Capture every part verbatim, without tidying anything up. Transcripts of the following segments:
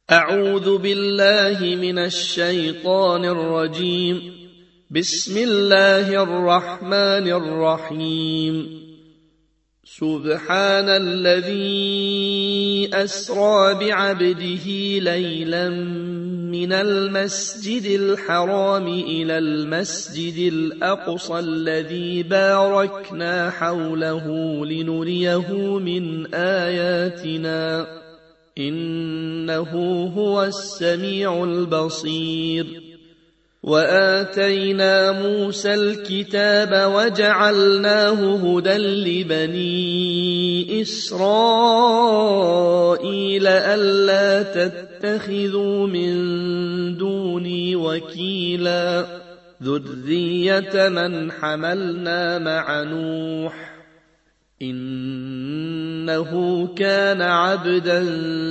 أعوذ بالله من الشيطان الرجيم. بسم الله الرحمن الرحيم. سبحان الذي أسرى بعبده ليلا من المسجد الحرام إلى المسجد الأقصى الذي باركنا حوله لنريه من آياتنا إنه هو السميع البصير. وآتينا موسى الكتاب وجعلناه هدى لبني إسرائيل ألا تتخذوا من دوني وكيلا ذرية من حملنا مع نوح إنه كان عبدا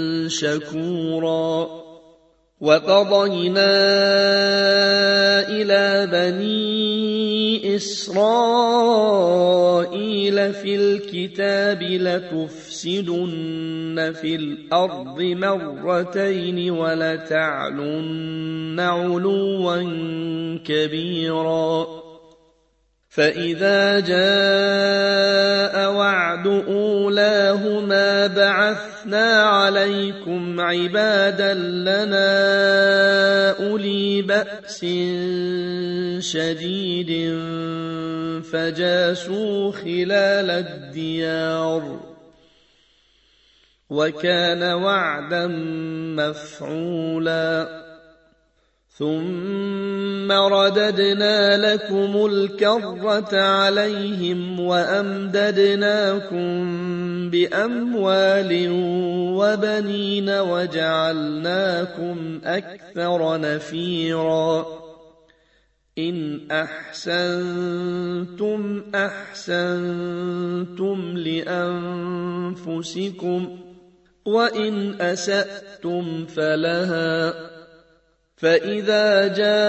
شكورا. وقضينا إلى بني إسرائيل في الكتاب لتفسدن في الأرض مرتين ولتعلن علوا كبيرا. فإذا جاء وعد أولاهما بعثنا عليكم عبادا لنا أولي بأس شديد فجاسوا خلال الديار وكان وعدا مفعولا. ثم رددنا لكم الكرة عليهم وأمددناكم بأموال وبنين وجعلناكم أكثر نفيرا. إن أحسنتم أحسنتم لأنفسكم وإن أسأتم فلها. فإذا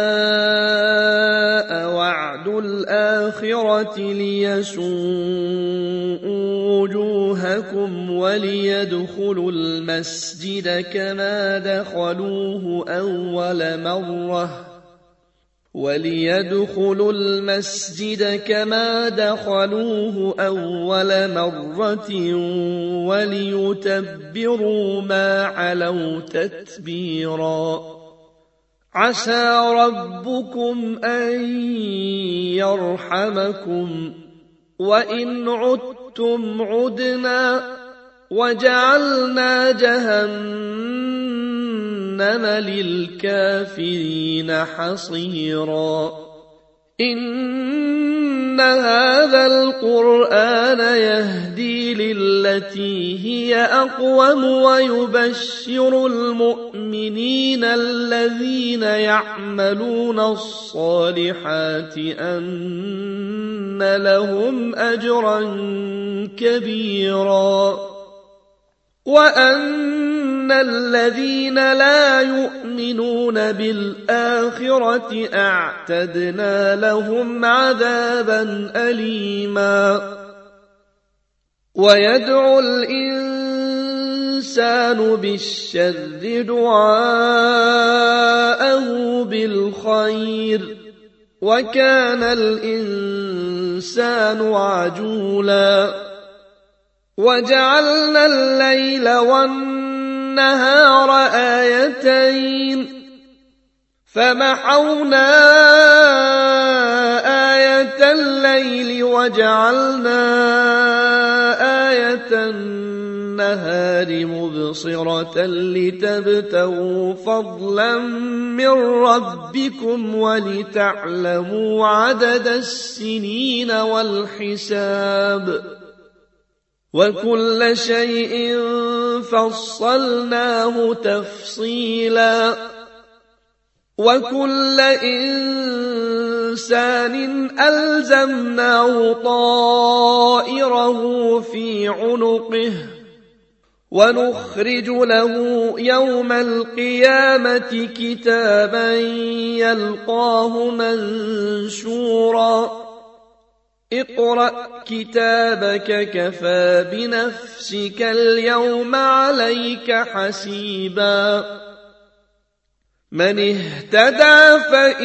جاء وعد الآخرة ليسوءوا وجوهكم وليدخلوا المسجد كما دخلوه أول مرة وليدخلوا المسجد كما دخلوه أول مرة وليتبروا ما علوا تتبيرا. عسى ربكم أن يرحمكم وإن عدتم عدنا وجعلنا جهنم للكافرين حصيرا. إن هذا القرآن يهدي للتي هي أقوم ويبشر المؤمنين الذين يعملون الصالحات أن لهم أجرا كبيرا وأن الذين لا يؤمنون بالآخرة أعتدنا لهم عذابا أليما. ويدعو الإنسان بالشر دعاءه بالخير وكان الإنسان عجولا. وجعلنا الليل والنهار آيتين فمحونا آية الليل وجعلنا آية النهار مبصرة لتبتغوا فضلا من ربكم ولتعلموا عدد السنين والحساب وكل شيء فصلناه تفصيلا. وكل إنسان ألزمناه طائره في عنقه ونخرج له يوم القيامة كتابا يلقاه منشورا. اقرأ كتابك كفى بنفسك اليوم عليك حسيبا من اهتدى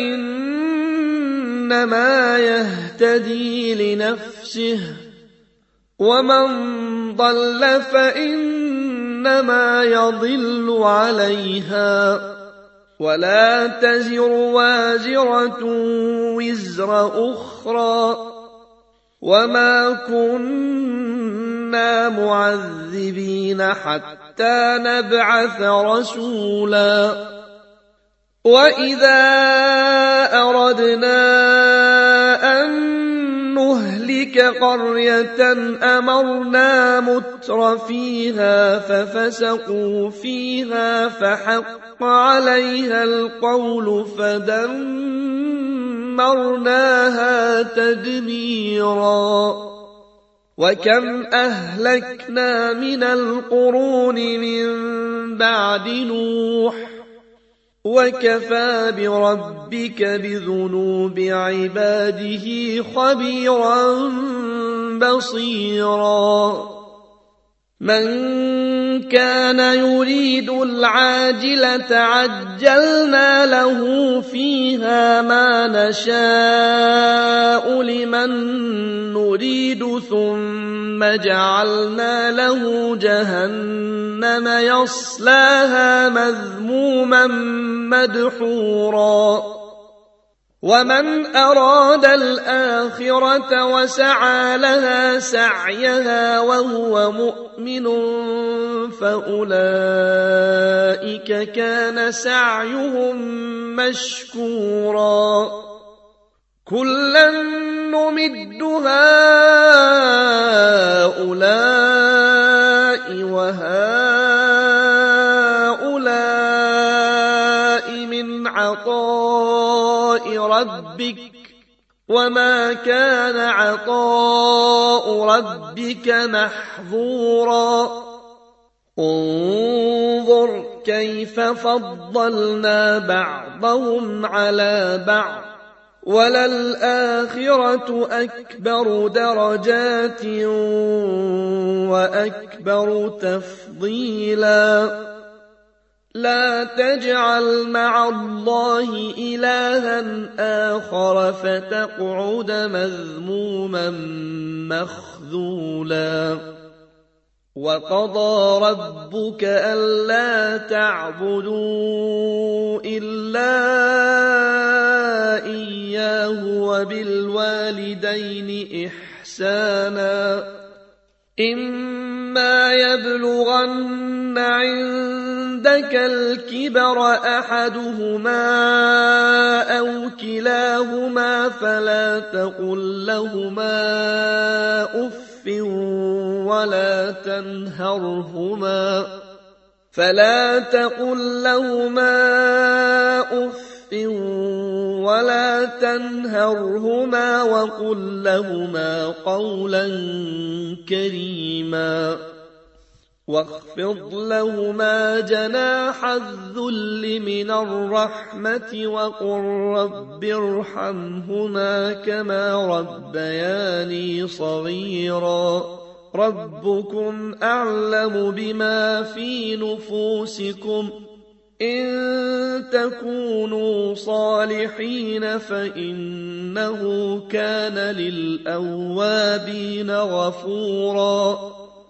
فإنما يهتدي لنفسه ومن ضل فإنما يضل عليها ولا تزر وازرة وزر أخرى وما كنا معذبين حتى نبعث رسولا وإذا أردنا أن نهلك قرية أمرنا متر فيها ففسقوا فيها فحق عليها القول فدمرناها تدميرا وكم أهلكنا من القرون من بعد نوح وكفى بربك بذنوب عباده خبيرا بصيرا من كان يريد العاجلة عجلنا له فيها ما نشاء لمن نريد ثم جعلنا له جهنم يصلاها مذموما مدحورا ومن أراد الآخرة وسعى لها سعيها وهو مؤمن فأولئك كان سعيهم مشكورا كلا نمد هؤلاء وهؤلاء من عطاء ربك وما كان عطاء ربك محظورا انظر كيف فضلنا بعضهم على بعض وللآخرة أكبر درجات وأكبر تفضيلا لا تجعل مع الله إلها آخر فتقعد مذموما مخذولا وقضى ربك ألا تعبدوا إلا إياه وبالوالدين إحسانا إما يبلغن عندك الكبر أحدهما أو كلاهما فلا تقل لهما أف ولا تنهرهما فلا تقل لهما أف ولا تنهرهما وقل لهما قولا كريما واخفض لهما جناح الذل من الرحمة وقل رب ارحمهما كما ربياني صغيرا ربكم أعلم بما في نفوسكم إن تكونوا صالحين فإنه كان للأوابين غفورا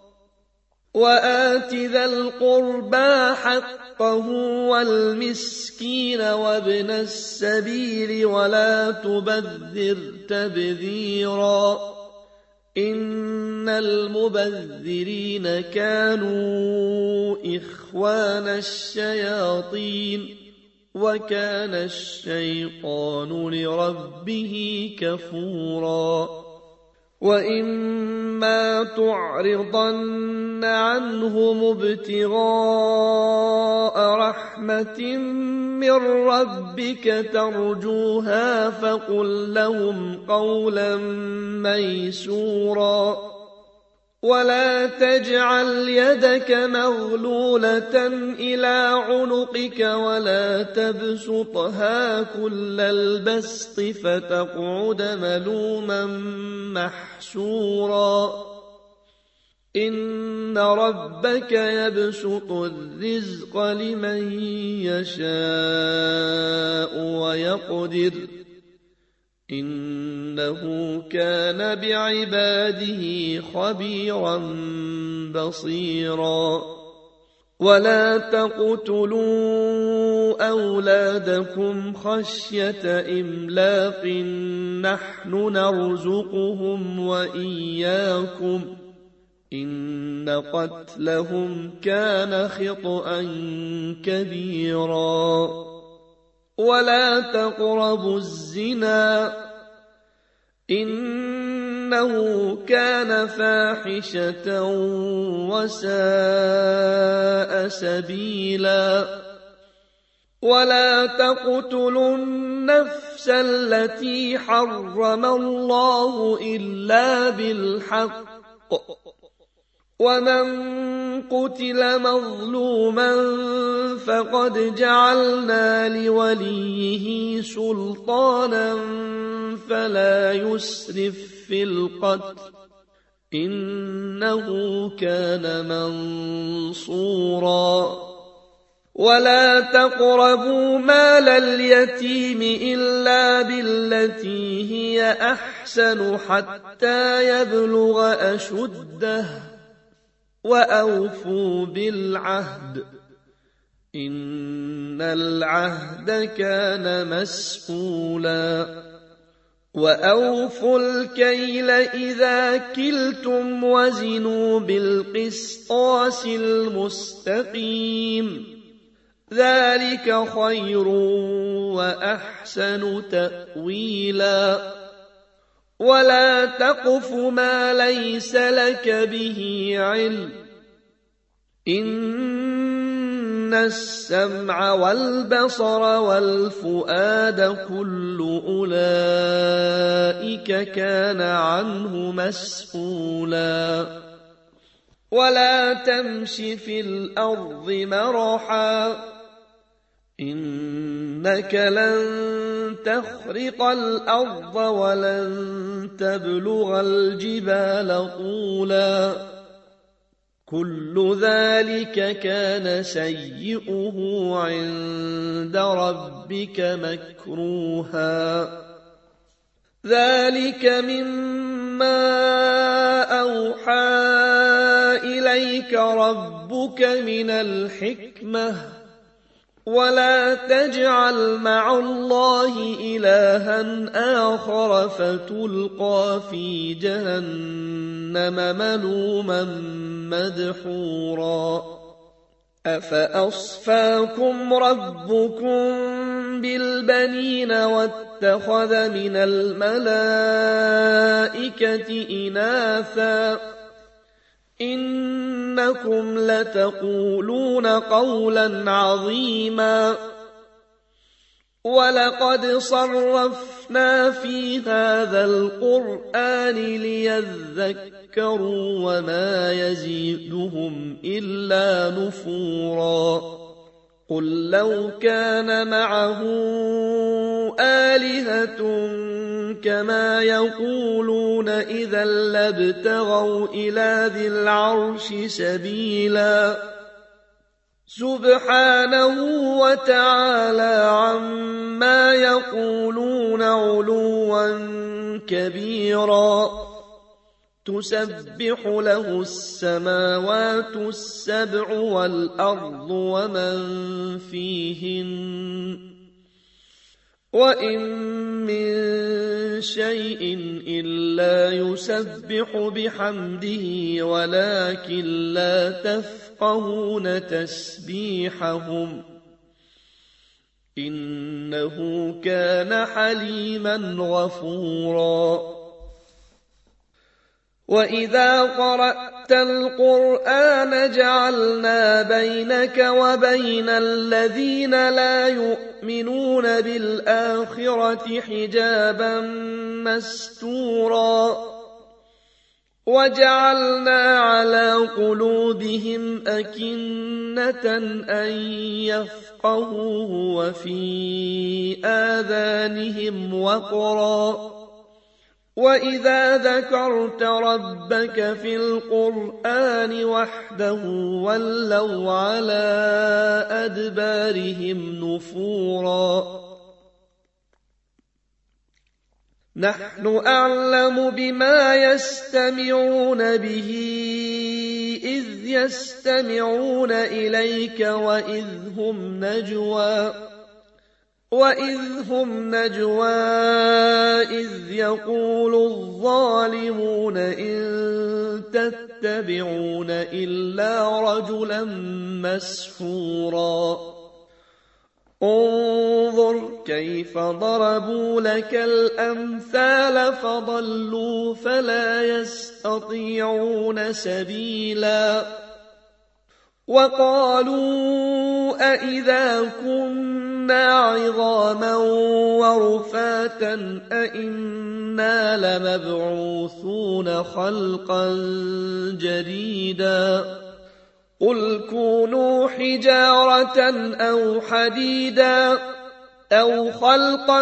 وآت ذا القربى حقه والمسكين وابن السبيل ولا تبذر تبذيرا إن المبذرين كانوا إخوان الشياطين وكان الشيطان لربه كفورا وإما تعرضن عنهم ابتغاء رحمة من ربك ترجوها فقل لهم قولا ميسورا ولا تجعل يدك مغلولة إلى عنقك ولا تبسطها كل البسط فتقعد ملوما محسورا إن ربك يبسط الرزق لمن يشاء ويقدر إنه كان بعباده خبيرا بصيرا ولا تقتلوا أولادكم خشية إملاق نحن نرزقهم وإياكم إن قتلهم كان خطأ كبيرا ولا تقربوا الزنا إنه كان فاحشة وساء سبيلا ولا تقتلوا النفس التي حرم الله إلا بالحق ومن قتل مظلوما فقد جعلنا لوليه سلطانا فلا يسرف في القتل إنه كان منصورا ولا تقربوا مال اليتيم إلا بالتي هي أحسن حتى يبلغ أشده وأوفوا بالعهد إن العهد كان مسؤولا وأوفوا الكيل إذا كلتم وزنوا بالقسطاس المستقيم ذلك خير وأحسن تأويلا ولا تقف ما ليس لك به علم إن السمع والبصر والفؤاد كل أولئك كان عنه مسؤولا ولا تمش في الأرض مرحا إنك لن تخرق الأرض ولن تبلغ الجبال طولا كل ذلك كان سيئه عند ربك مكروها ذلك مما أوحى إليك ربك من الحكمة ولا تجعل مع الله إلها آخر فتلقى في جهنم ملوما مدحورا أفأصفاكم ربكم بالبنين واتخذ من الملائكة إناثا إنكم لتقولون قولا عظيما ولقد صرفنا في هذا القرآن ليذكروا وما يزيدهم إلا نفورا قل لو كان معه آلهة كما يقولون إذا لابتغوا إلى ذي العرش سبيلا سبحانه وتعالى عما يقولون علوا كبيرا تسبح له السماوات السبع والأرض ومن فيهن وإن من شيء إلا يسبح بحمده ولكن لا تفقهون تسبيحهم إنه كان حليما غفورا وإذا قرأت القرآن جعلنا بينك وبين الذين لا يؤمنون بالآخرة حجابا مستورا وجعلنا على قلوبهم أكنة أن يفقهوه وفي آذانهم وقرا وإذا ذكرت ربك في القرآن وحده ولوا على أدبارهم نفورا نحن أعلم بما يستمعون به إذ يستمعون إليك وإذ هم نجوى وإذ هم نجوى إذ يقول الظالمون إن تتبعون إلا رجلا مسحورا انظر كيف ضربوا لك الأمثال فضلوا فلا يستطيعون سبيلا وقالوا أئذا كنا عظاما ورفاتا أئنا لمبعوثون خلقا جديدا قل كونوا حجارة أو حديدا أو خلقا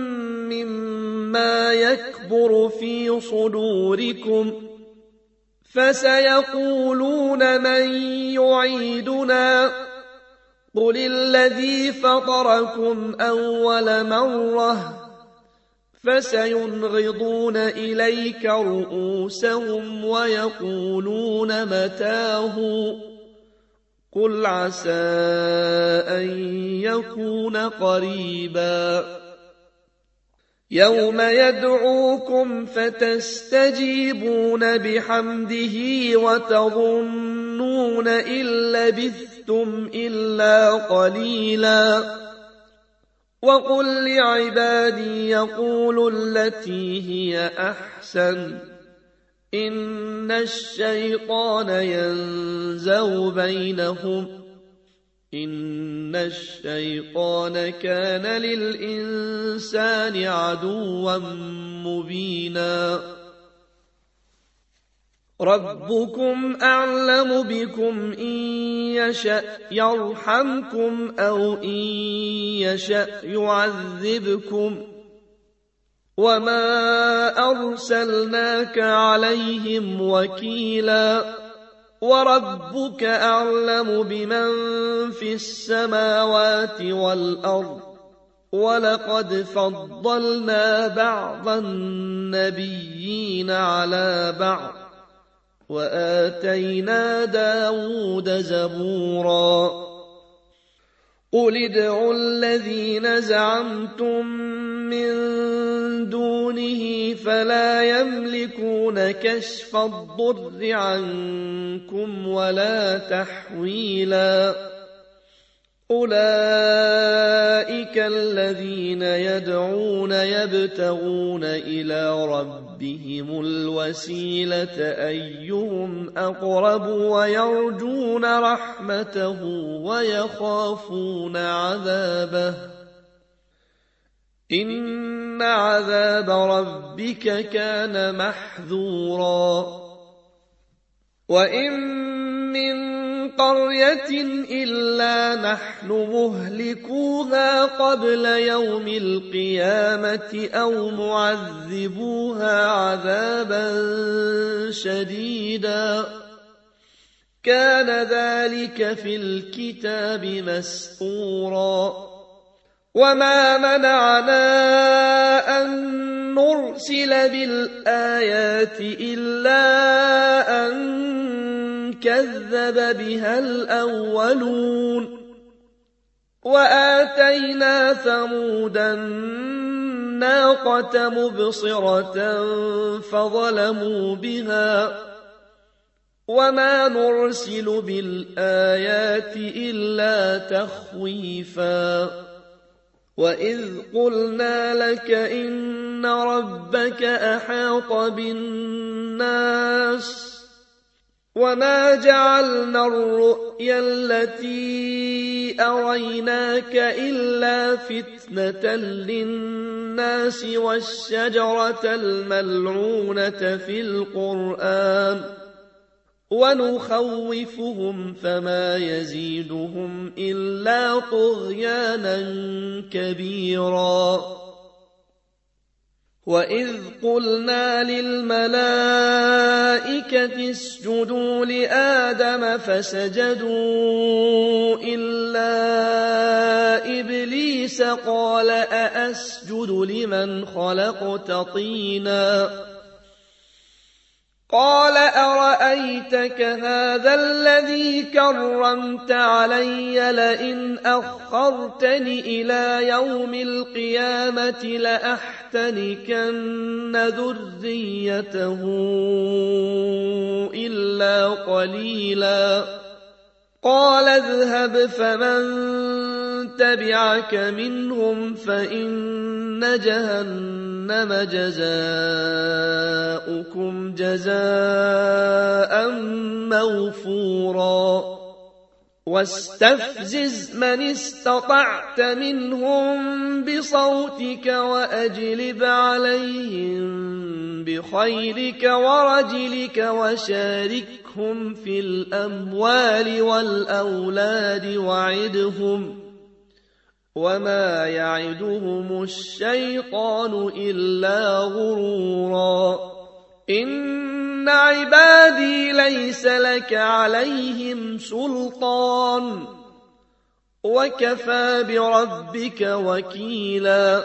مما يكبر في صدوركم فسيقولون من يعيدنا قل الذي فطركم أول مرة فسينغضون إليك رؤوسهم ويقولون متاه قل عسى أن يكون قريبا يوم يدعوكم فتستجيبون بحمده وتظنون إن لبثتم إلا قليلا وقل لعبادي يقولوا التي هي أحسن إن الشيطان ينزغ بينهم إن الشيطان كان للإنسان عدوا مبينا ربكم أعلم بكم إن يشأ يرحمكم أو إن يشأ يعذبكم وما أرسلناك عليهم وكيلا وربك أعلم بمن في السماوات والأرض ولقد فضلنا بعض النبيين على بعض وآتينا داود زبورا قل ادعوا الذين زعمتم من دونه فلا يملكون كشف الضر عنكم ولا تحويلا أولئك الذين يدعون يبتغون إلى ربهم الوسيلة أيهم أقرب ويرجون رحمته ويخافون عذابه إن عذاب ربك كان محذورا وإن من قرية إلا نحن مهلكوها قبل يوم القيامة أو معذبوها عذابا شديدا كان ذلك في الكتاب مسطورا وما منعنا أن نرسل بالآيات إلا أن كذب بها الأولون وآتينا ثمود الناقة مبصرة فظلموا بها وما نرسل بالآيات إلا تخويفا وإذ قلنا لك إن ربك أحاط بالناس وما جعلنا الرؤيا التي أريناك إلا فتنة للناس والشجرة الملعونة في القرآن ونخوفهم فما يزيدهم إلا طغيانا كبيرا وإذ قلنا للملائكة اسجدوا لآدم فسجدوا إلا إبليس قال أأسجد لمن خلقت طينا قال أرأيتك هذا الذي كرمت علي لئن أخرتني إلى يوم القيامة لأحتنكن ذريته إلا قليلا قال اذهب فمن تبعك منهم فإن جهنم جزاؤكم جزاء موفورا واستفزز من استطعت منهم بصوتك وأجلب عليهم بخيلك ورجلك وشاركهم في الأموال والأولاد وعدهم وما يعدهم الشيطان إلا غرورا إن عبادي ليس لك عليهم سلطان وكفى بربك وكيلا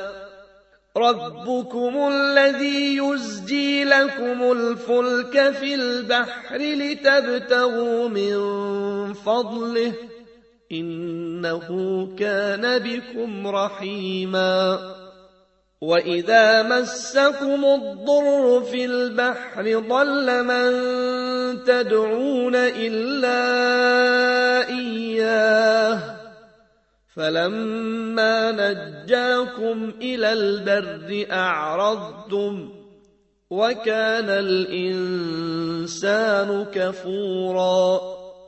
ربكم الذي يزجي لكم الفلك في البحر لتبتغوا من فضله إنه كان بكم رحيما وإذا مسكم الضر في البحر ضل من تدعون إلا إياه فلما نجاكم إلى البر أعرضتم وكان الإنسان كفورا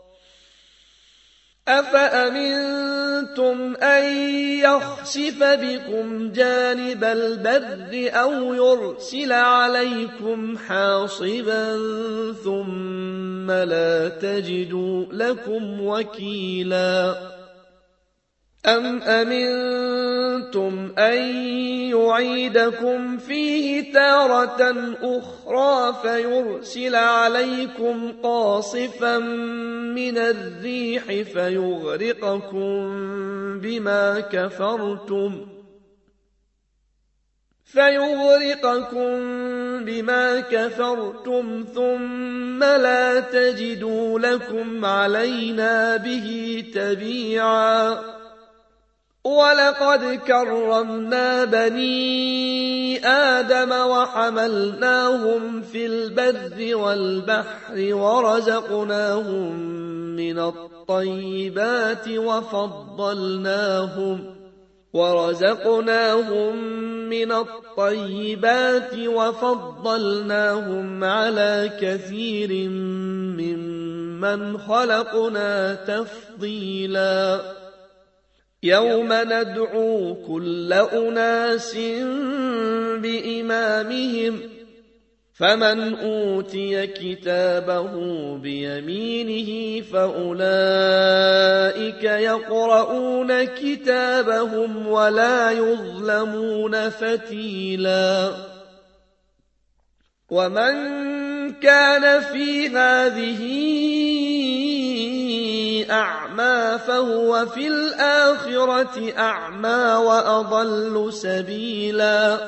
أفأمنتم أن يخسف بكم جانب البر أو يرسل عليكم حاصبا ثم لا تجدوا لكم وكيلا أم أمنتم أن يعيدكم فيه تارة أخرى فيرسل عليكم قاصفا من الريح فيغرقكم بما كفرتم فيغرقكم بما كفرتم ثم لا تجدوا لكم علينا به تبيعا ولقد كرمنا بني آدم وحملناهم في البر والبحر ورزقناهم من الطيبات وفضلناهم ورزقناهم من الطيبات وفضلناهم على كثير ممن خلقنا تفضيلا يوم ندعو كل أناس بإمامهم فمن أوتي كتابه بيمينه فأولئك يقرؤون كتابهم ولا يظلمون فتيلا ومن كان في هذه أعمى فهو في الآخرة أعمى وأضل سبيلا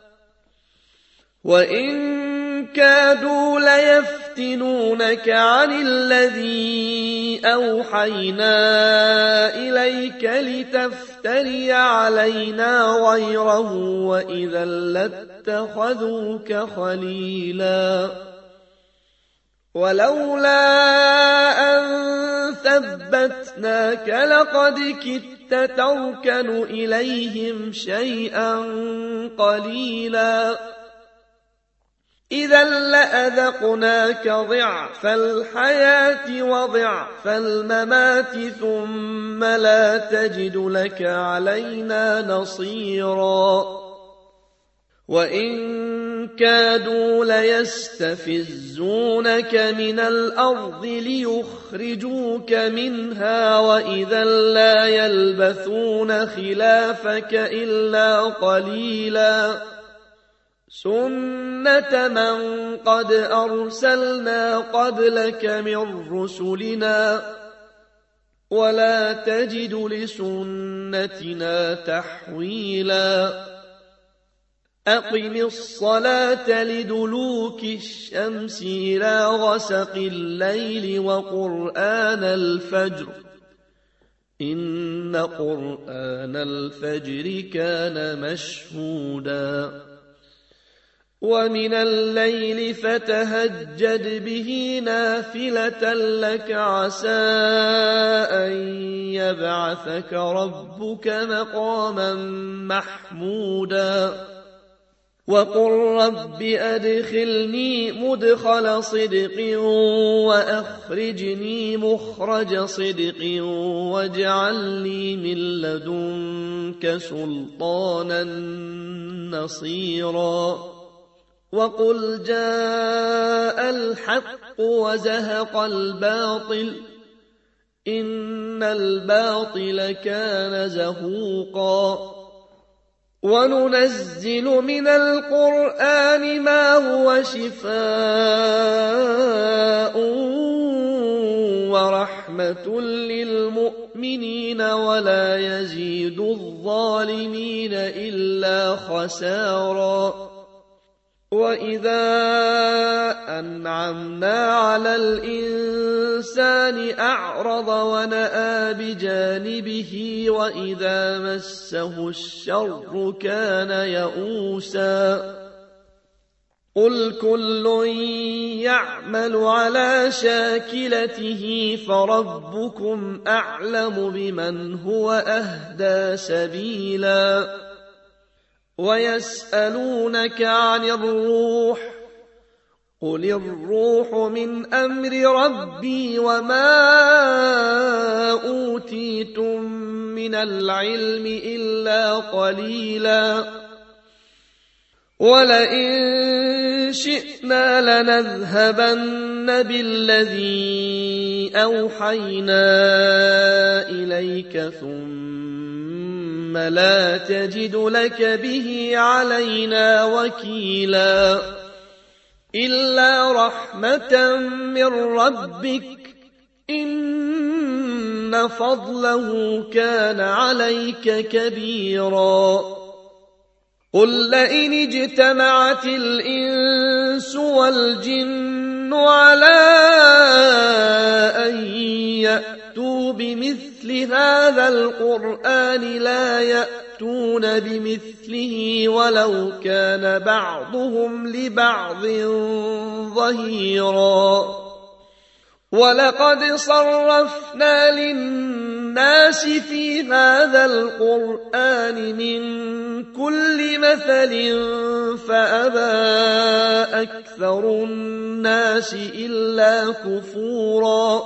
وإن كادوا ليفتنونك عن الذي أوحينا إليك لتفتري علينا غيره وإذا لاتخذوك خليلا ولولا أن ثبتناك لقد كدت تركن إليهم شيئا قليلا إذا لأذقناك ضعف الحياة وضعف الممات ثم لا تجد لك علينا نصيرا وإن كادوا ليستفزونك من الأرض ليخرجوك منها وإذا لا يلبثون خلافك إلا قليلا سنة من قد أرسلنا قبلك من رسلنا ولا تجد لسنتنا تحويلا أقم الصلاة لدلوك الشمس إلى غسق الليل وقرآن الفجر إن قرآن الفجر كان مشهودا ومن الليل فتهجد به نافلة لك عسى أن يبعثك ربك مقاما محمودا وقل رب أدخلني مدخل صدق وأخرجني مخرج صدق واجعل لي من لدنك سلطانا نصيرا وقل جاء الحق وزهق الباطل إن الباطل كان زهوقا وننزل من القرآن ما هو شفاء ورحمة للمؤمنين ولا يزيد الظالمين إلا خسارا وإذا أنعمنا على الإنسان أعرض ونأى بجانبه وإذا مسه الشر كان يئوسا قل كل يعمل على شاكلته فربكم أعلم بمن هو أهدى سبيلا ويسألونك عن الروح قل الروح من أمر ربي وما أوتيتم من العلم إلا قليلا ولئن شئنا لنذهبن بالذي أوحينا إليك ثم لا تجد لك به علينا وكيلا إلا رحمة من ربك إن فضله كان عليك كبيرا قل لئن اجتمعت الإنس والجن على أن يأتوا بمثل هذا القرآن لا يأتون بمثله ولو كان بعضهم لبعض ظهيرا ولقد صرفنا للناس في هذا القرآن من كل مثل فأبى أكثر الناس إلا كفورا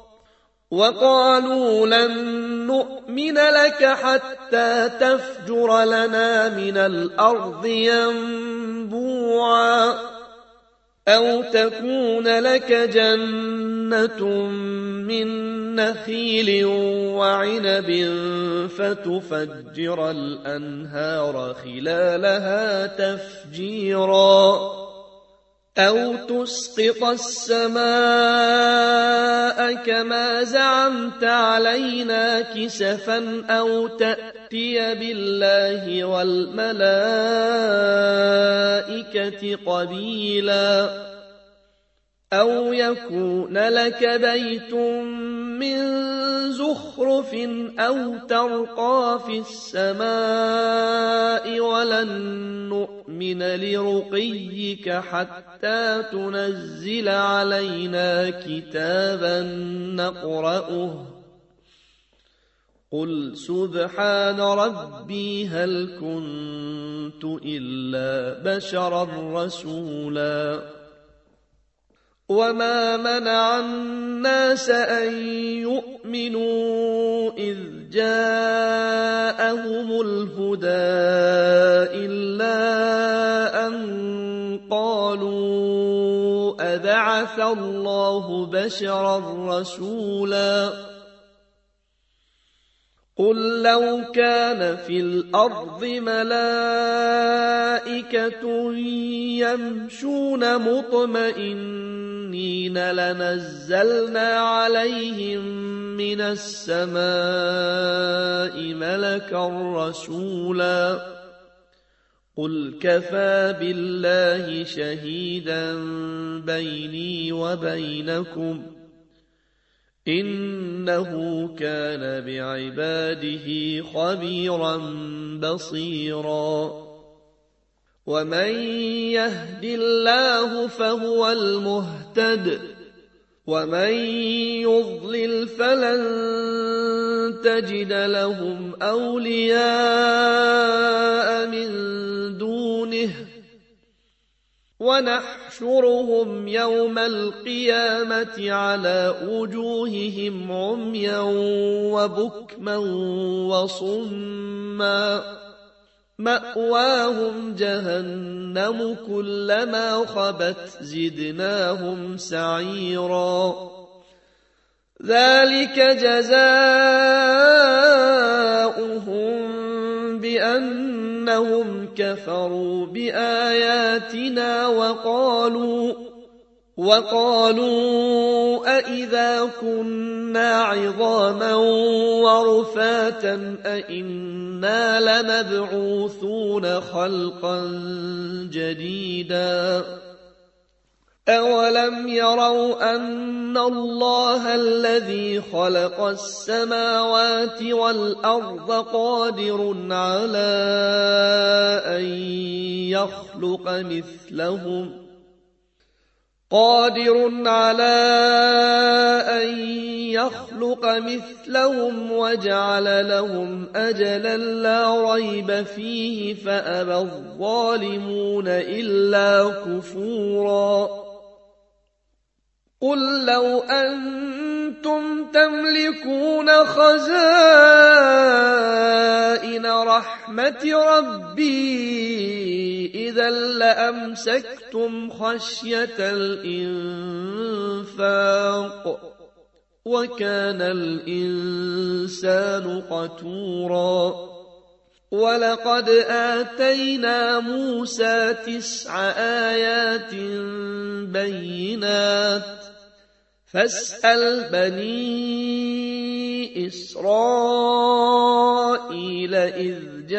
وقالوا لن نؤمن لك حتى تفجر لنا من الأرض ينبوعا أو تكون لك جنة من نخيل وعنب فتفجر الأنهار خلالها تفجيرا أو تسقط السماء كما زعمت علينا كسفا أو تأتي بالله والملائكة قبيلا أو يكون لك بيت من زخرف أو ترقى في السماء ولن نؤمن لرقيك حتى تنزل علينا كتابا نقرأه قل سبحان ربي هل كنت إلا بشرا رسولا وما منع الناس أن يؤمنوا إذ جاءهم الهدى إلا أن قالوا أبعث الله بشرا رسولا قل لو كان في الأرض ملائكة يمشون مطمئنين لنزلنا عليهم من السماء ملكا رسولا قل كفى بالله شهيدا بيني وبينكم إنه كان بعباده خبيرا بصيرا ومن يهد الله فهو المهتد ومن يضلل فلن تجد لهم أولياء من دونه ونحشرهم يوم القيامة على وجوههم عميا وبكما وصما مأواهم جهنم كلما خبت زدناهم سعيرا ذلك جزاؤهم بأنهم كفروا بآياتنا وقالوا وقالوا أئذا كنا عظاما ورفاتا أئنا لمبعوثون خلقا جديدا أولم يروا أن الله الذي خلق السماوات والأرض قادر على أن يخلق مثلهم قادر على أن يخلق مثلهم وجعل لهم أجلا لا ريب فيه فأبى الظالمون إلا كفورا قل لو أنتم تملكون خزائن رحمة ربي إذا لأمسكتم خشية الإنفاق وكان الإنسان قتورا ولقد آتينا موسى تسع آيات بينات فاسأل بني إسرائيل إذ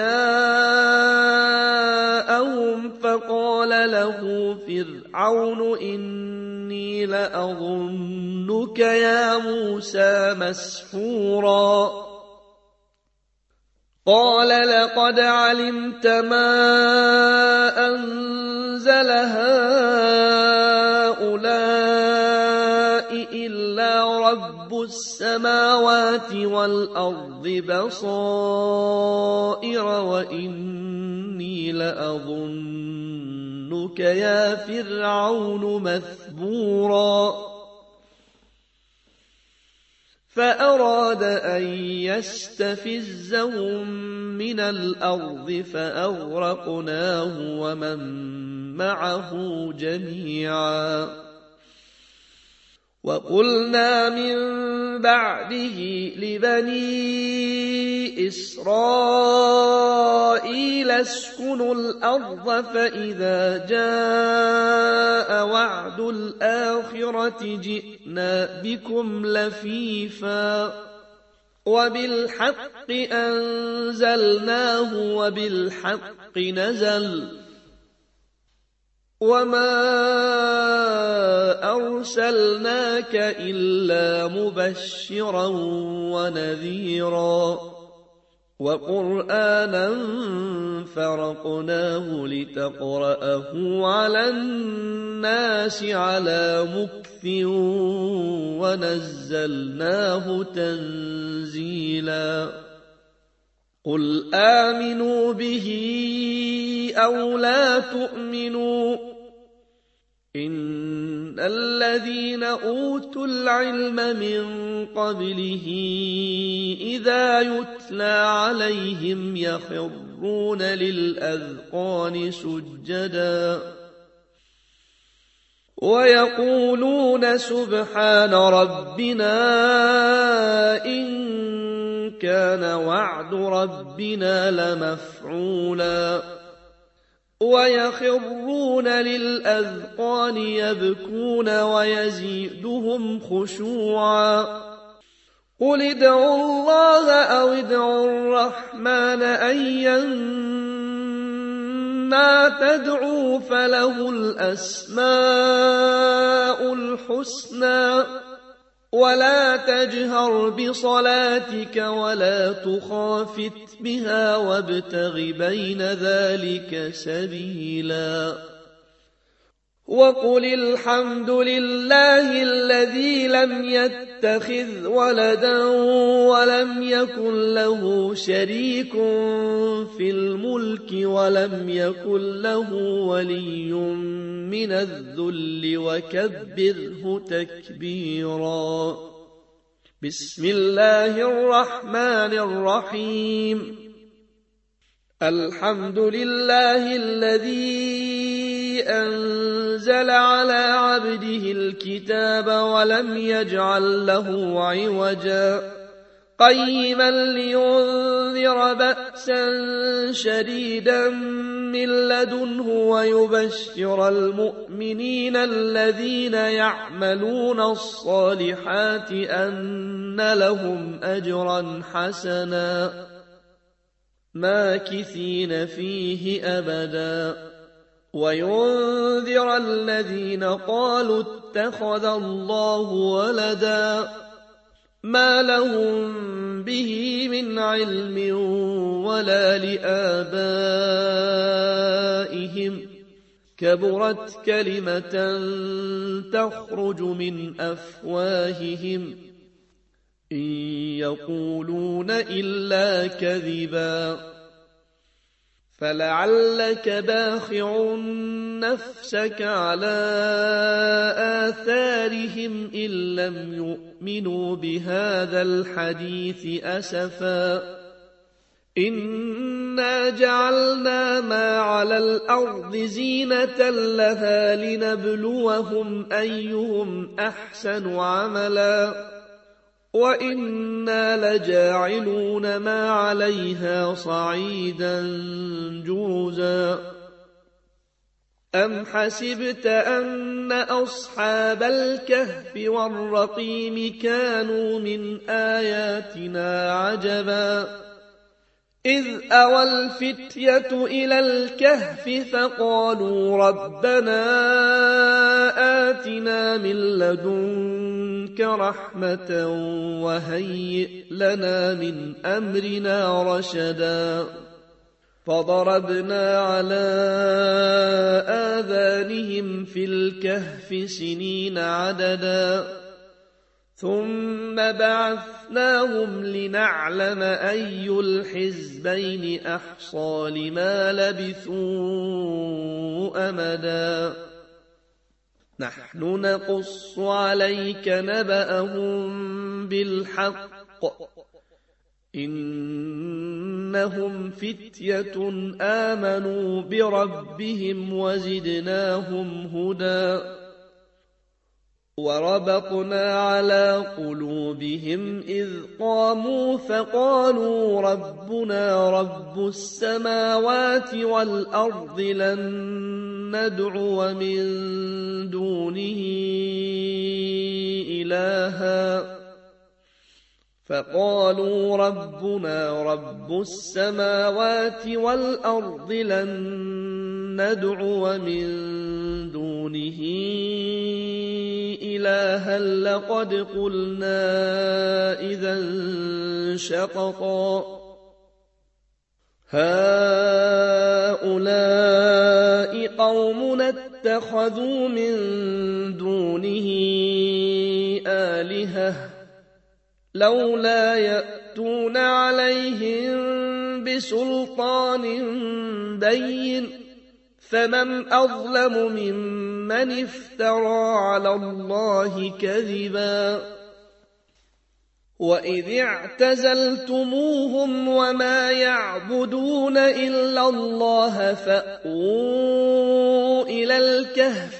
جاءهم فقال له فرعون إني لأظنك يا موسى مسحورا قال لقد علمت ما أنزل هؤلاء إلا رب السماوات والأرض بصائر وإني لأظنك يا فرعون مثبورا فأراد أن يستفزهم من الأرض فأغرقناه ومن معه جميعا وقلنا من بعده لبني إسرائيل اسكنوا الأرض فإذا جاء وعد الآخرة جئنا بكم لفيفا وبالحق أنزلناه وبالحق نزل وما أرسلناك إلا مبشرا ونذيرا وقرآنا فرقناه لتقرأه على الناس على مكث ونزلناه تنزيلا قل آمنوا به أو لا تؤمنوا إن الذين أوتوا العلم من قبله إذا يتلى عليهم يخرون للأذقان سجدا ويقولون سبحان ربنا إن كان وعد ربنا لمفعولا ويخرون للأذقان يبكون ويزيدهم خشوعا قل ادعوا الله أو ادعوا الرحمن أيما تدعوا فله الأسماء الحسنى ولا تجهر بصلاتك ولا تخافت بها وابتغ بين ذلك سبيلا وقل الحمد لله الذي لم يتخذ ولدا ولم يكن له شريك في الملك ولم يكن له ولي من الذل وكبره تكبيرا بسم الله الرحمن الرحيم الحمد لله الذي أنزل على عبده الكتاب ولم يجعل له عوجا قيما لينذر بأسا شديدا من لدنه ويبشر المؤمنين الذين يعملون الصالحات أن لهم أجرا حسنا ماكثين فيه أبدا وينذر الذين قالوا اتخذ الله ولدا ما لهم به من علم ولا لآبائهم كبرت كلمة تخرج من أفواههم إن يقولون إلا كذبا فلعلك باخع نفسك على آثارهم إن لم يؤمنوا بهذا الحديث أسفا إنا جعلنا ما على الأرض زينة لها لنبلوهم أيهم أحسن عملا وإنا لجاعلون ما عليها صعيدا جرزا أم حسبت أن أصحاب الكهف والرقيم كانوا من آياتنا عجبا إذ أوى الفتية إلى الكهف فقالوا ربنا آتنا من لدنك رحمة وهيئ لنا من أمرنا رشدا فضربنا على آذانهم في الكهف سنين عددا ثم بعثناهم لنعلم أي الحزبين أحصى لما لبثوا أمدا نحن نقص عليك نبأهم بالحق إنهم فتية آمنوا بربهم وزدناهم هدى وربطنا على قلوبهم إذ قاموا فقالوا ربنا رب السماوات والأرض لن ندعو من دونه إلها فقالوا ربنا رب السماوات والأرض لن ندعو من دونه إلها لقد قلنا إذا شططا هؤلاء قومنا اتخذوا من دونه آلهة لولا يأتون عليهم بسلطان بين فمن أظلم ممن افترى على الله كذبا وإذ اعتزلتموهم وما يعبدون إلا الله فأووا إلى الكهف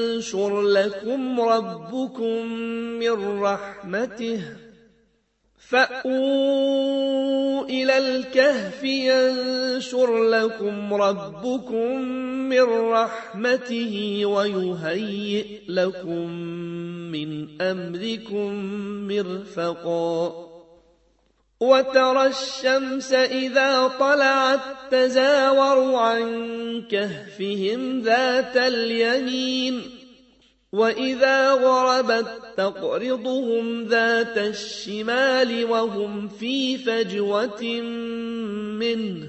ينشر لكم ربكم من رحمته فأووا إلى الكهف ينشر لكم ربكم من رحمته ويهيئ لكم من أمركم مرفقا وترى الشمس إذا طلعت تزاور عن كهفهم ذات اليمين وإذا غربت تقرضهم ذات الشمال وهم في فجوة منه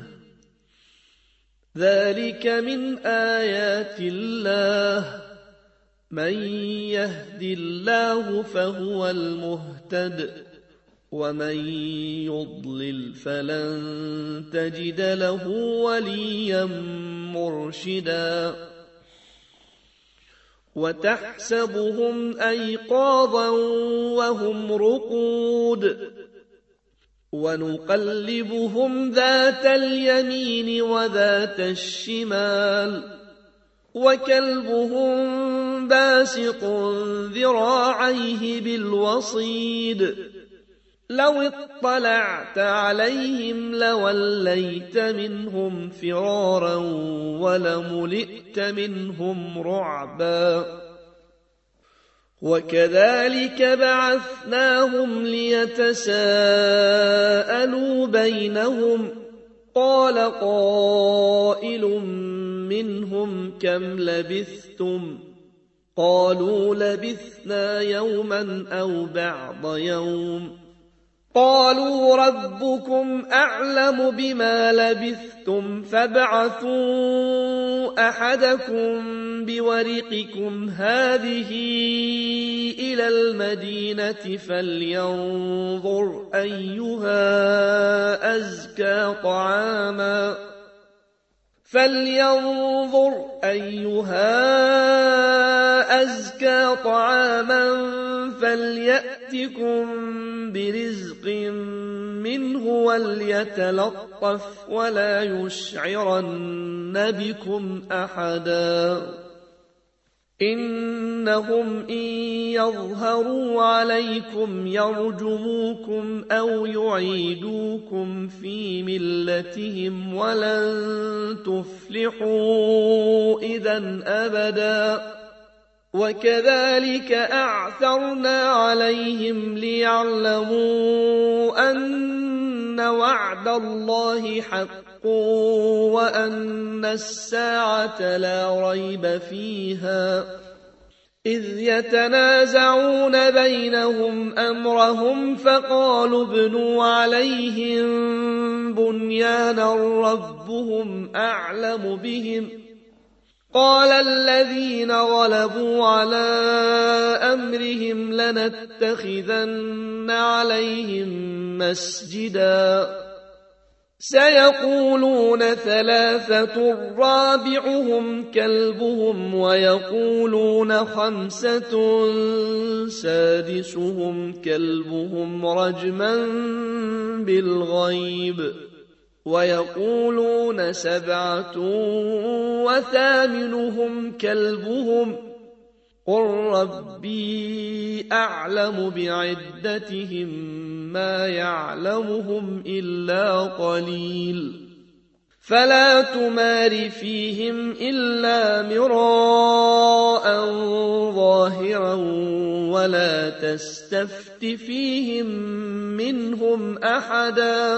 ذلك من آيات الله من يهد الله فهو المهتد ومن يضلل فلن تجد له وليا مرشدا وتحسبهم أيقاظا وهم رقود ونقلبهم ذات اليمين وذات الشمال وكلبهم باسط ذراعيه بالوصيد لو اطلعت عليهم لوليت منهم فرارا ولملئت منهم رعبا وكذلك بعثناهم ليتساءلوا بينهم قال قائل منهم كم لبثتم قالوا لبثنا يوما أو بعض يوم قالوا ربكم أعلم بما لبثتم فابعثوا أحدكم بورقكم هذه إلى المدينة فلينظر أيها أزكى طعاما فلينظر أيها أزكى طعاما فليأتكم برزق منه وليتلطف ولا يشعرن بكم أحدا إنهم إن يظهروا عليكم يرجموكم أو يعيدوكم في ملتهم ولن تفلحوا إذا أبدا وكذلك أعثرنا عليهم ليعلموا أن وعد الله حق وأن الساعة لا ريب فيها إذ يتنازعون بينهم أمرهم فقالوا ابنوا عليهم بنيانا ربهم أعلم بهم قال الذين غلبوا على أمرهم لنتخذن عليهم مسجدا سيقولون ثلاثة رابعهم كلبهم ويقولون خمسة سادسهم كلبهم رجما بالغيب ويقولون سبعة وثامنهم كلبهم قل ربي أعلم بعدتهم ما يعلمهم إلا قليل فلا تمار فيهم إلا مراء ظاهرا ولا تستفت فيهم منهم أحدا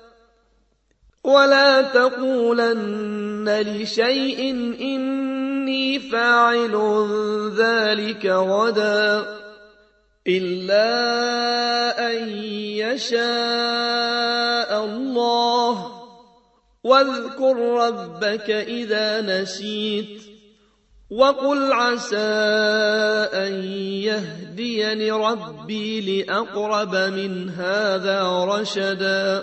ولا تقولن لشيء إني فاعل ذلك غدا إلا أن يشاء الله واذكر ربك إذا نسيت وقل عسى أن يهديني ربي لأقرب من هذا رشدا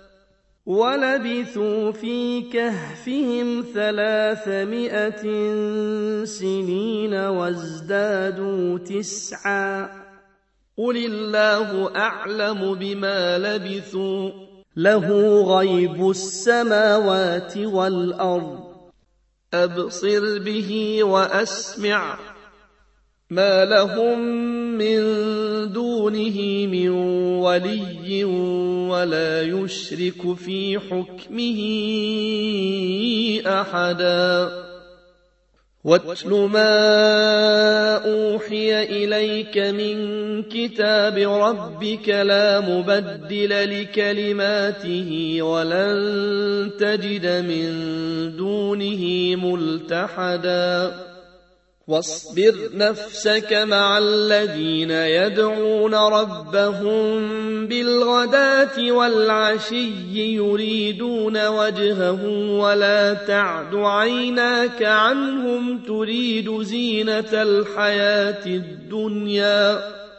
ولبثوا في كهفهم ثلاثمائة سنين وازدادوا تسعا قل الله أعلم بما لبثوا له غيب السماوات والأرض أبصر به وأسمع ما لهم من دونه من ولي ولا يشرك في حكمه أحدا واتل ما أوحي إليك من كتاب ربك لا مبدل لكلماته ولن تجد من دونه ملتحدا واصبر نفسك مع الذين يدعون ربهم بالغداة والعشي يريدون وجهه ولا تعد عيناك عنهم تريد زينة الحياة الدنيا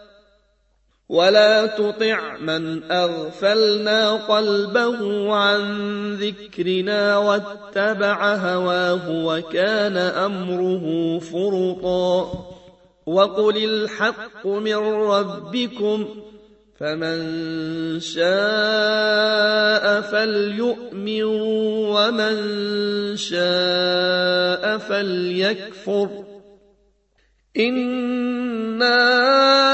ولا تطع من أغفلنا قلبه عن ذكرنا واتبع هواه وكان أمره فرطا وقل الحق من ربكم فمن شاء فليؤمن ومن شاء فليكفر إنا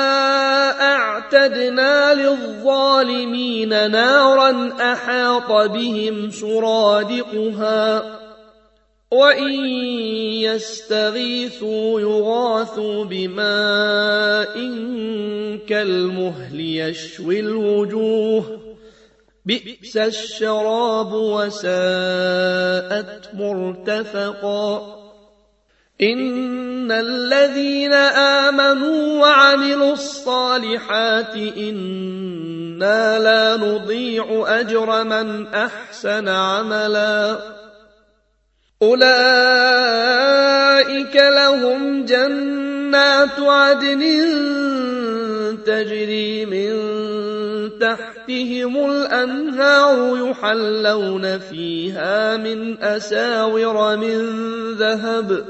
أعتدنا للظالمين نارا أحاط بهم سرادقها وإن يستغيثوا يغاثوا بماء كالمهل يشوي الوجوه بئس الشراب وساءت مرتفقا إن الذين آمنوا وعملوا الصالحات إنا لا نضيع أجر من أحسن عملا أولئك لهم جنات عدن تجري من تحتهم الأنهار يحلون فيها من أساور من ذهب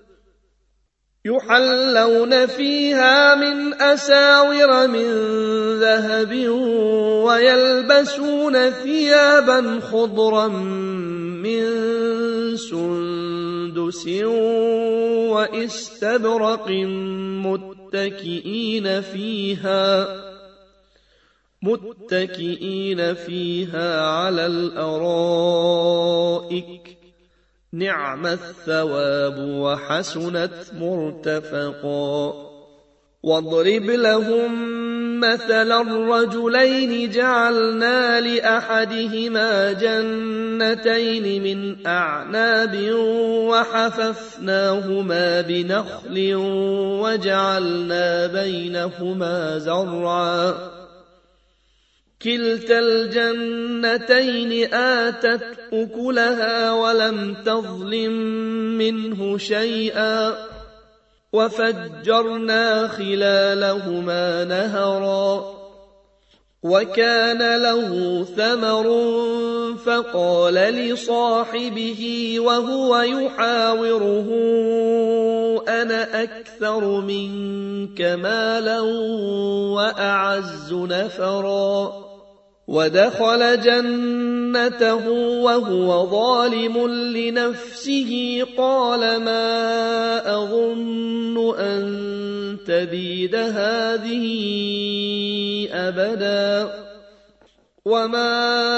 يحلون فيها من أساور من ذهب ويلبسون ثيابا خضرا من سندس واستبرق متكئين فيها متكئين فيها على الأرائك نعم الثواب وحسنت مرتفقا واضرب لهم مثلا الرجلين جعلنا لأحدهما جنتين من أعناب وحففناهما بنخل وجعلنا بينهما زرعا كلتا الجنتين آتت أكلها ولم تظلم منه شيئا وفجرنا خلالهما نهرا وكان له ثمر فقال لصاحبه وهو يحاوره أنا أكثر منك مالا وأعز نفرا ودخل جنته وهو ظالم لنفسه قال ما أظن أن تبيد هذه أبدا وما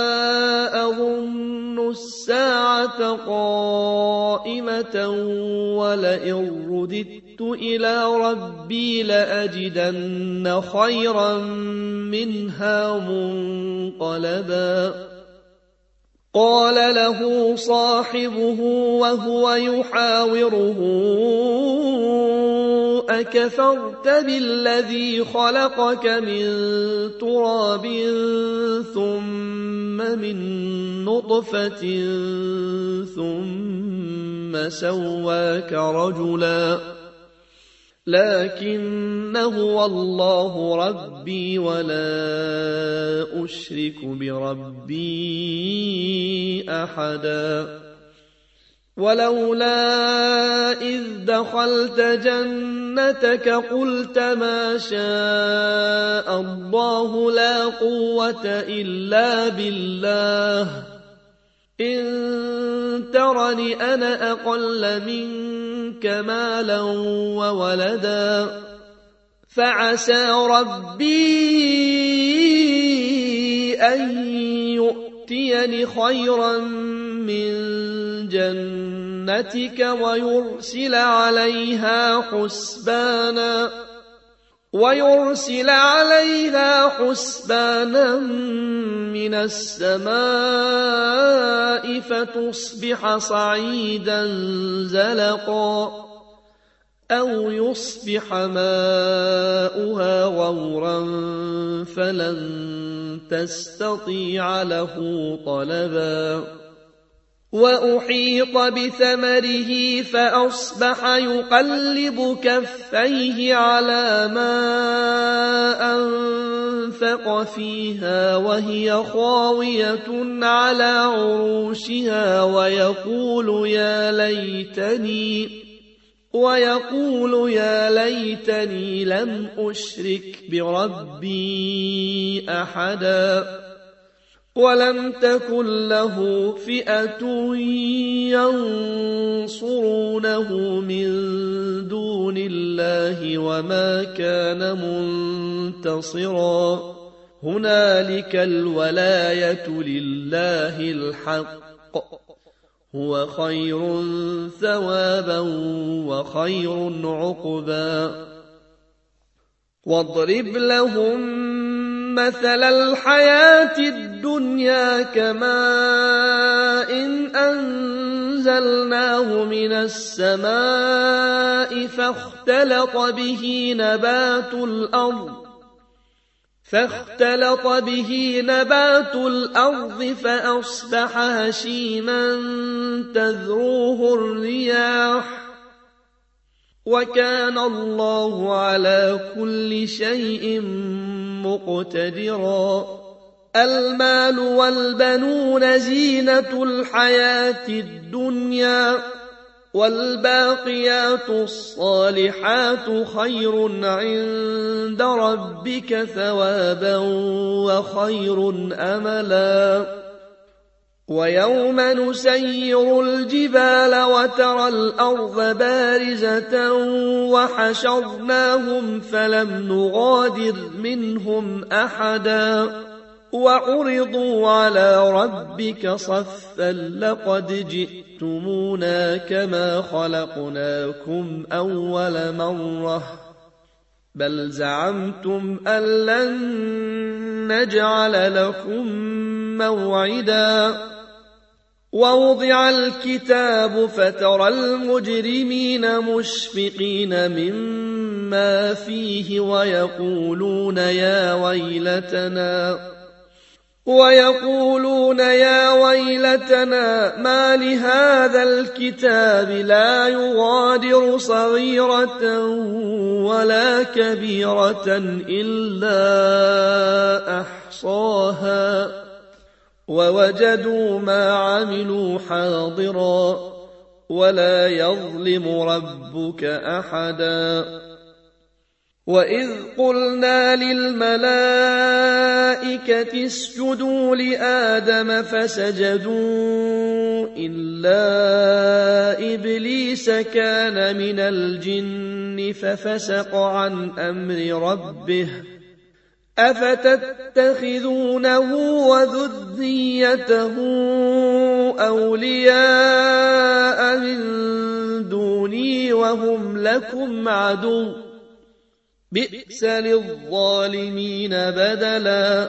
أظن الساعة قائمة ولئن رددت إلى ربي لأجدن خيرا منها منقلبا قال له صاحبه وهو يحاوره أكفرت بالذي خلقك من تراب ثم من نطفة ثم سواك رجلا لكن هو الله ربي ولا أشرك بربي أحدا ولولا إذ دخلت جنتك قلت ما شاء الله لا قوة إلا بالله إن ترني أنا أقل منك منك مالا وولدا فعسى ربي أن يؤتيني خيرا من جنتك ويرسل عليها حسبانا ويرسل عليها حسبانا من السماء فتصبح صعيدا زلقا أو يصبح ماؤها غورا فلن تستطيع له طلبا وأحيط بثمره فأصبح يقلب كفيه على ما أنفق فيها وهي خاوية على عروشها ويقول يا ليتني ويقول يا ليتني لم أشرك بربي أحدا ولم تكن له فئة ينصرونه من دون الله وما كان منتصرا هنالك الولاية لله الحق هو خير ثوابا وخير عقبا واضرب لهم مثل الحياة الدنيا كماء إن أنزلناه من السماء فاختلط به نبات الأرض فاختلط به نبات الأرض فأصبح هشيما تذروه الرياح وكان الله على كل شيء مقتدرا المال والبنون زينة الحياة الدنيا والباقيات الصالحات خير عند ربك ثوابا وخير أملا ويوم نسير الجبال وترى الأرض بارزة وحشرناهم فلم نغادر منهم أحدا وعرضوا على ربك صفا لقد جئتمونا كما خلقناكم أول مرة بل زعمتم أن لن نجعل لكم موعدا ووضع الكتاب فترى المجرمين مشفقين مما فيه ويقولون يا ويلتنا ويقولون يا ويلتنا ما لهذا الكتاب لا يغادر صغيرة ولا كبيرة إلا أحصاها ووجدوا ما عملوا حاضرا ولا يظلم ربك أحدا وإذ قلنا للملائكة اسجدوا لآدم فسجدوا إلا إبليس كان من الجن ففسق عن أمر ربه أفتتخذونه وذريته أولياء من دوني وهم لكم عدو بئس للظالمين بدلا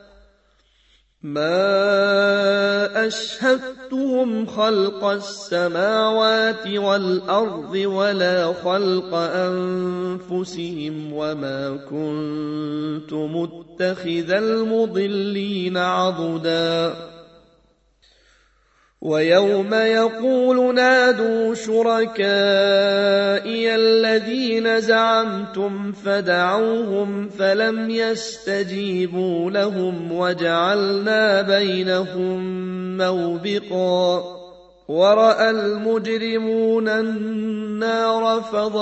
ما أشهدتهم خلق السماوات والأرض ولا خلق أنفسهم وما كنت متخذ المضلين عضدا ويوم يقول نادوا شركائي الذين زعمتم فدعوهم فلم يستجيبوا لهم وجعلنا بينهم موبقا ورأى المجرمون النار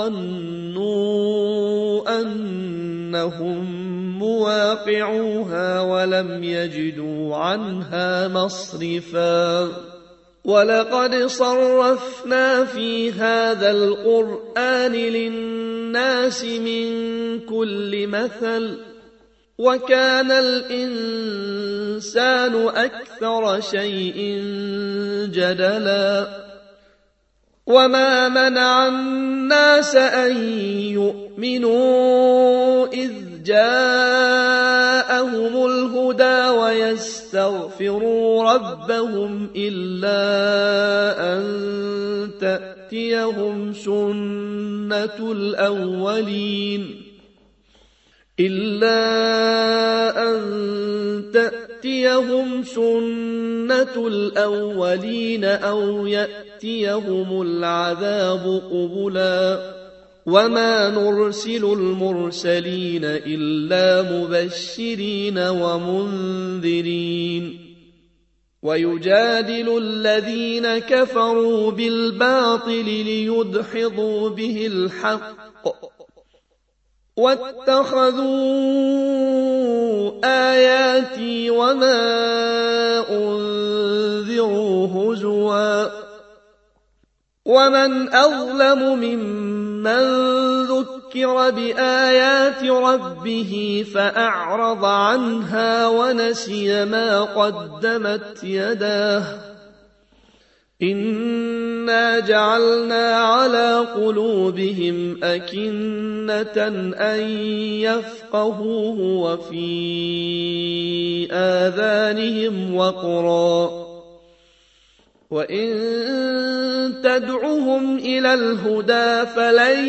فظنوا أنهم مواقعوها ولم يجدوا عنها مصرفا ولقد صرفنا في هذا القرآن للناس من كل مثل وكان الإنسان أكثر شيء جدلا وما منع الناس أن يؤمنوا إذ جاءهم الهدى ويستغفروا ربهم إلا أن تأتيهم سنة الأولين إلا أن تأتيهم سنة الأولين أو يأتيهم العذاب قبلا وما نرسل المرسلين إلا مبشرين ومنذرين ويجادل الذين كفروا بالباطل ليدحضوا به الحق واتخذوا آياتي وما أنذروا هزوا ومن أظلم ممن ذكر بآيات ربه فأعرض عنها ونسي ما قدمت يداه إنا جعلنا على قلوبهم أكنة أن يفقهوه وفي آذانهم وقرا وإن تدعهم إلى الهدى فلن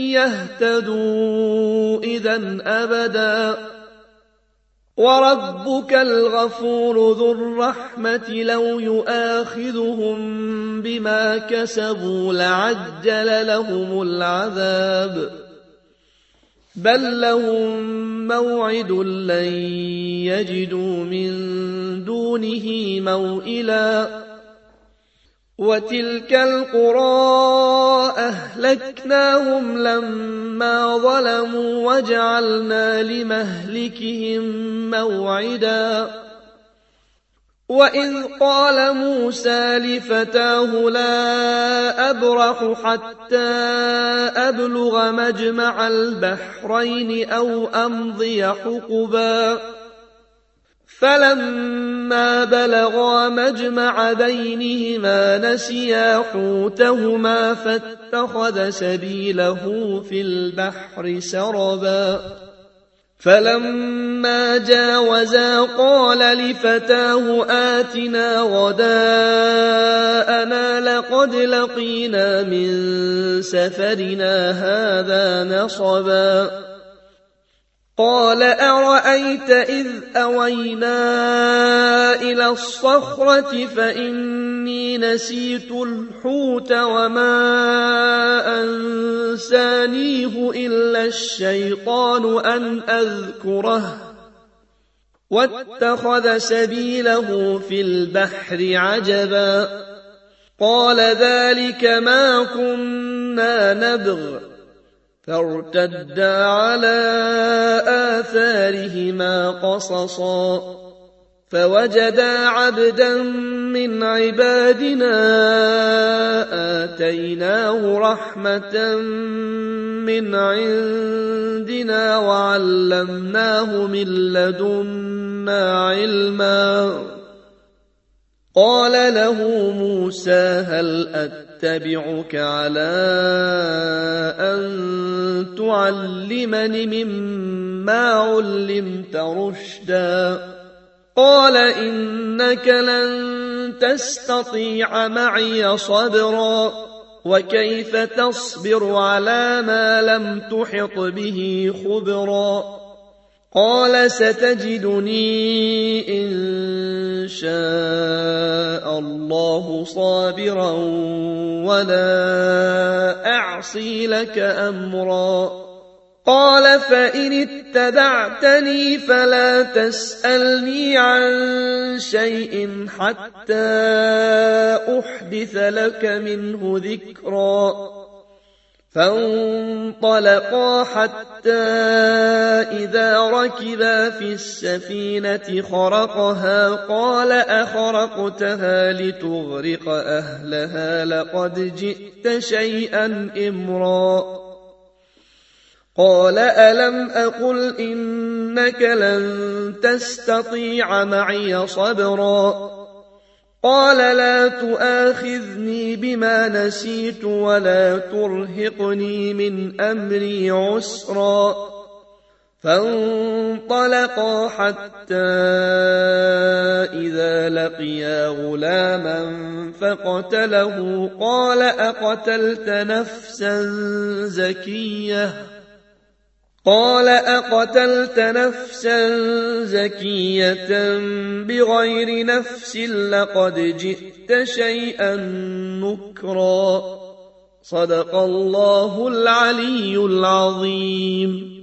يهتدوا إذا أبدا وربك الغفور ذو الرحمة لو يؤاخذهم بما كسبوا لعجل لهم العذاب بل لهم موعد لن يجدوا من دونه موئلا وتلك القرى أهلكناهم لما ظلموا وجعلنا لمهلكهم موعدا وإذ قال موسى لفتاه لا أبرح حتى أبلغ مجمع البحرين أو أمضي حقبا فلما بلغا مجمع بينهما نسيا حوتهما فاتخذ سبيله في البحر سربا فلما جاوزا قال لفتاه آتنا غداءنا لقد لقينا من سفرنا هذا نصبا قال أرأيت إذ أوينا إلى الصخرة فإني نسيت الحوت وما أنسانيه إلا الشيطان أن أذكره واتخذ سبيله في البحر عجبا قال ذلك ما كنا نبغ فارتدا على آثارهما قصصا فوجدا عبدا من عبادنا آتيناه رحمة من عندنا وعلمناه من لدنا علما قال له موسى هل أتبعك على أن تعلمني مما علمت رشدا قال إنك لن تستطيع معي صبرا وكيف تصبر على ما لم تحط به خبرا قال ستجدني إن شاء الله صابرا ولا أعصي لك أمرا قال فإن اتبعتني فلا تسألني عن شيء حتى أحدث لك منه ذكرا فانطلقا حتى إذا ركبا في السفينة خرقها قال أخرقتها لتغرق أهلها لقد جئت شيئا إمرا قال ألم أقل إنك لن تستطيع معي صبرا قال لا تؤاخذني بما نسيت ولا ترهقني من أمري عسرا فانطلقا حتى إذا لقيا غلاما فقتله قال أقتلت نفسا زكية قال أقتلت نفسا زكية بغير نفس لقد جئت شيئا نكرا صدق الله العلي العظيم.